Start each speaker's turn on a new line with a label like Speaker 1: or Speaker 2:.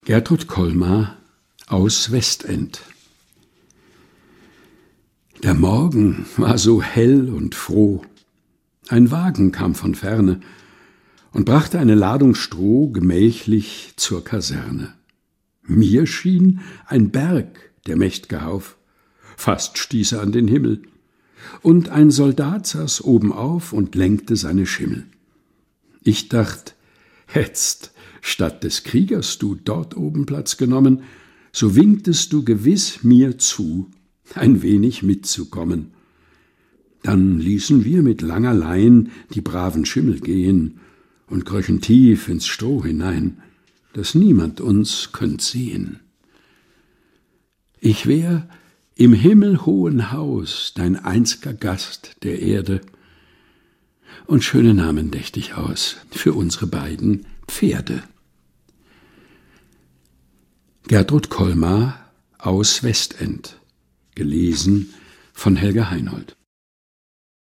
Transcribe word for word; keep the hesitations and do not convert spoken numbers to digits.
Speaker 1: Gertrud Kolmar aus Westend. Der Morgen war so hell und froh. Ein Wagen kam von ferne und brachte eine Ladung Stroh gemächlich zur Kaserne. Mir schien ein Berg der mächt'ge Hauf, fast stieß er an den Himmel, und ein Soldat saß obenauf und lenkte seine Schimmel. Ich dacht, hättst statt des Kriegers du dort oben Platz genommen, so winktest du gewiss mir zu, ein wenig mitzukommen. Dann ließen wir mit langer Lein die braven Schimmel gehen und kröchen tief ins Stroh hinein, dass niemand uns könnt sehen. Ich wär im himmelhohen Haus dein einz'ger Gast der Erde, und schöne Namen dächt ich aus für unsere beiden Pferde. Gertrud Kolmar aus Westend, gelesen von Helga Heinold.